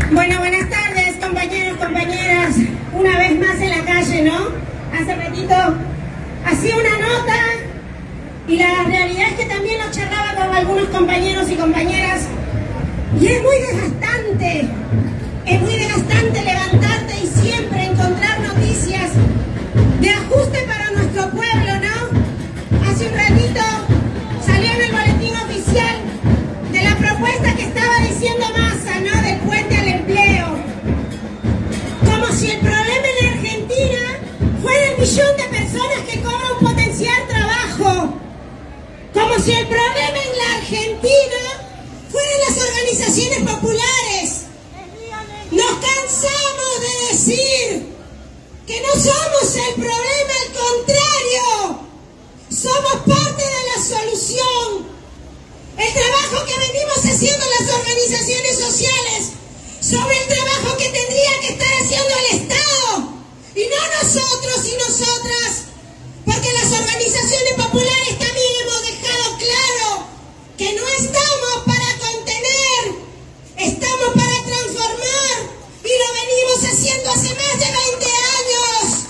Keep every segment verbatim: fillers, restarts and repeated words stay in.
Bueno, buenas tardes, compañeros, compañeras. Una vez más en la calle, ¿no? Hace ratito hacía una nota y la realidad es que también lo charlaba con algunos compañeros y compañeras. Y es muy desgastante, es muy desgastante levantarte y siempre encontrar noticias de ajuste para nuestro pueblo, ¿no? Hace un ratito salió en el boletín oficial de la propuesta que estaba diciendo Massa, ¿no? Del puente al empleo. Como si el problema en la Argentina fuera el millón de personas que cobran un potencial trabajo. Como si el problema en la Argentina fueran las organizaciones populares. Nos cansamos de decir que no somos el problema, al contrario, somos parte de la solución. El trabajo que venimos haciendo las organizaciones sociales sobre el trabajo que tendría que estar haciendo el Estado y no nosotros y nosotras, porque las organizaciones populares también hemos dejado claro que no estamos para contener, estamos para transformar y lo venimos haciendo hace más de veinte años.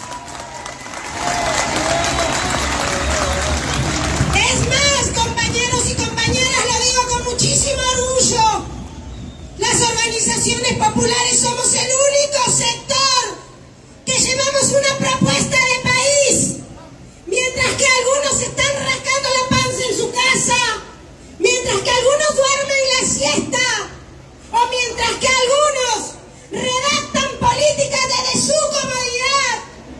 Es más, compañeros y compañeras, lo digo con muchísimo orgullo, las organizaciones populares somos el único sector que llevamos una propuesta de país, mientras que algunos están rascando la panza en su casa, mientras que algunos duermen la siesta, o mientras que algunos redactan políticas desde su comodidad.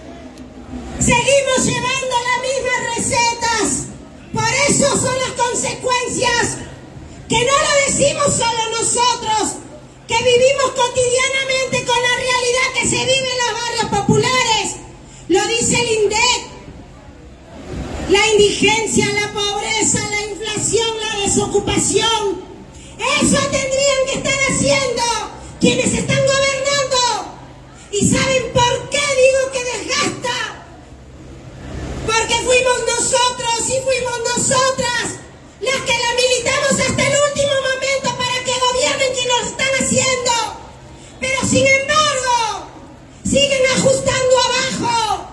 Seguimos llevando las mismas recetas. Por eso son las consecuencias que no lo decimos solo nosotros, que vivimos cotidianamente con la realidad que se vive en los barrios populares. Lo dice el INDEC. La indigencia, la pobreza, la inflación, la desocupación. Eso tendrían que estar haciendo quienes están gobernando. ¿Y saben por qué digo que desgasta? Porque fuimos nosotros y fuimos nosotras las que la militamos hasta el último momento para que gobiernen quienes lo están haciendo. Pero sin embargo, siguen ajustando abajo.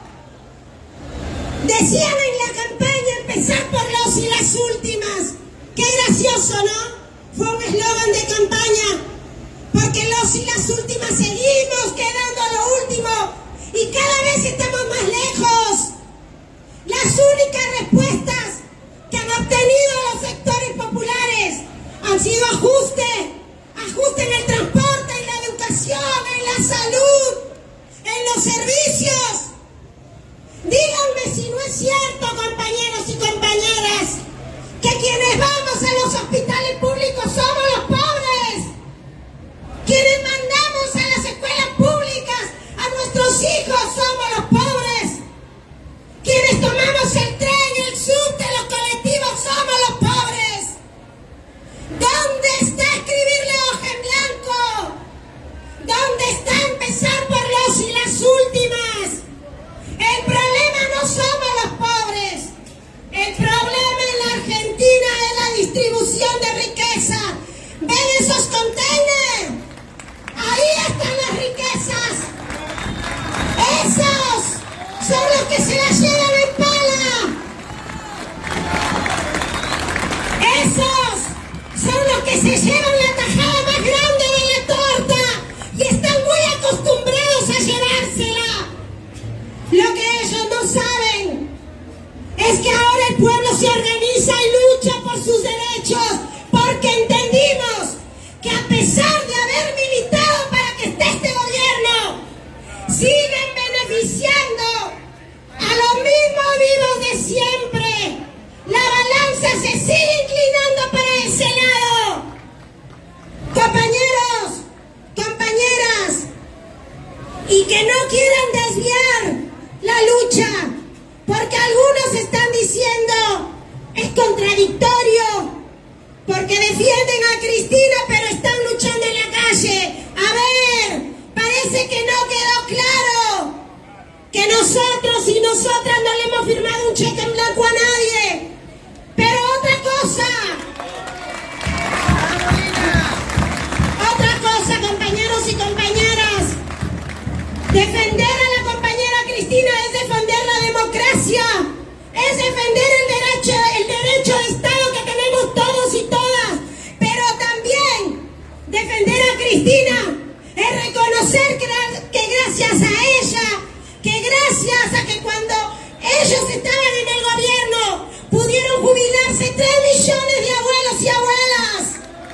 Decían en la campaña empezar por los y las últimas. Qué gracioso, ¿no? Fue un eslogan de campaña, porque los y las últimas seguimos quedando a lo último y cada vez estamos más lejos. Las únicas respuestas que han obtenido los sectores populares han sido ajuste, ajuste en el transporte, en la educación, en la salud, en los servicios. Díganme si no es cierto, compañeros y compañeras, que quienes vamos a los hospitales públicos somos los pobres. Quienes mandamos a las escuelas públicas a nuestros hijos somos los pobres. Quienes tomamos el tren, el subte, los colectivos somos los pobres. ¿Dónde está escribirle hoja en blanco? ¿Dónde está empezar por los y las últimas? El problema no somos los pobres. El problema en la Argentina es la distribución de riqueza. ¿Ven esos containers? Ahí están las riquezas. Esos son los que se las llevan en pala. Esos son los que se llevan la tajada más grande de la torta y están muy acostumbrados a llevársela. Lo que ellos no saben es que ahora el pueblo se organiza y lucha por sus derechos, porque entendimos que a pesar de haber militado para que esté este gobierno, siguen beneficiando a los mismos vivos de siempre. La balanza se sigue inclinando para ese lado. Compañeros, compañeras, y que no quieran desviar la lucha, porque algunos están diciendo es contradictorio, porque defienden a Cristina pero están luchando en la calle. A ver, parece que no quedó claro que nosotros y nosotras no le hemos firmado un cheque en blanco a nadie. Pero otra cosa, otra cosa, compañeros compañeros y compañeras, defender a la compañera Cristina es defender la democracia, es defender el derecho, el derecho de Estado que tenemos todos y todas, pero también defender a Cristina es reconocer que, que gracias a ella, que gracias a que cuando ellos estaban en el gobierno pudieron jubilarse tres millones de abuelos y abuelas.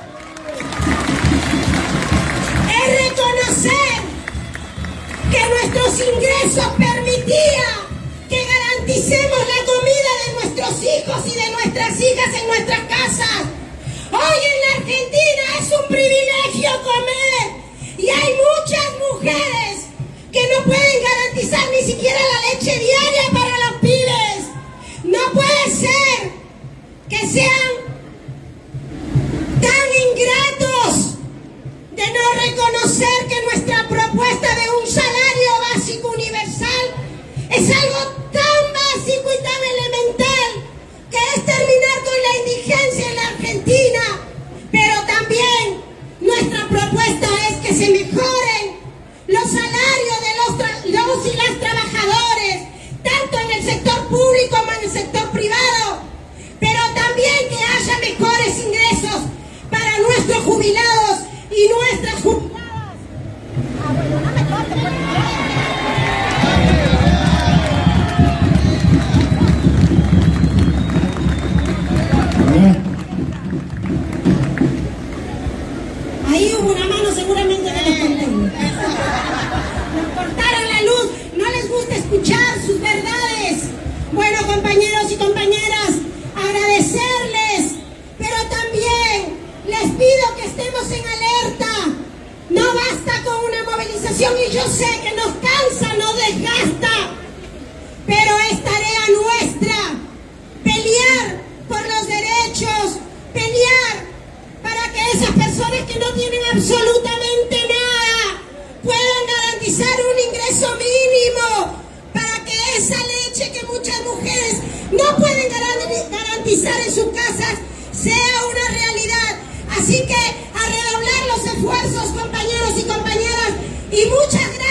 Es reconocer que nuestros ingresos permitían que garanticemos la comida de nuestros hijos y de nuestras hijas en nuestras casas. Hoy en la Argentina es un privilegio comer y hay muchas mujeres que no pueden garantizar ni siquiera la leche diaria para los pibes. No puede ser que sean tan ingratos de no reconocer que nuestra propuesta de un salario básico universal es algo tan básico y tan elemental que es terminar con la indigencia en la Argentina, pero también nuestra propuesta es que se mejoren los salarios de los, los y las trabajadores, tanto en el sector público como en el sector privado, pero también que haya mejores ingresos para nuestros jubilados y nuestras jubiladas. Ah, bueno, no me cortes, por favor. Ahí hubo una mano seguramente de los contentos. Nos cortaron la luz, no les gusta escuchar sus verdades. Bueno, compañeros y compañeras, agradecerles, pero también les pido que estemos en alerta. No basta con una movilización y yo sé que nos cansa, nos desgasta, pero es tarea nuestra pelear por los derechos, pelear para que esas personas que no tienen absolutamente nada puedan garantizar un ingreso mínimo, para que esa leche que muchas mujeres no pueden garantizar en sus casas sea una realidad. Así que a redoblar los esfuerzos, compañeros y compañeras, y muchas gracias.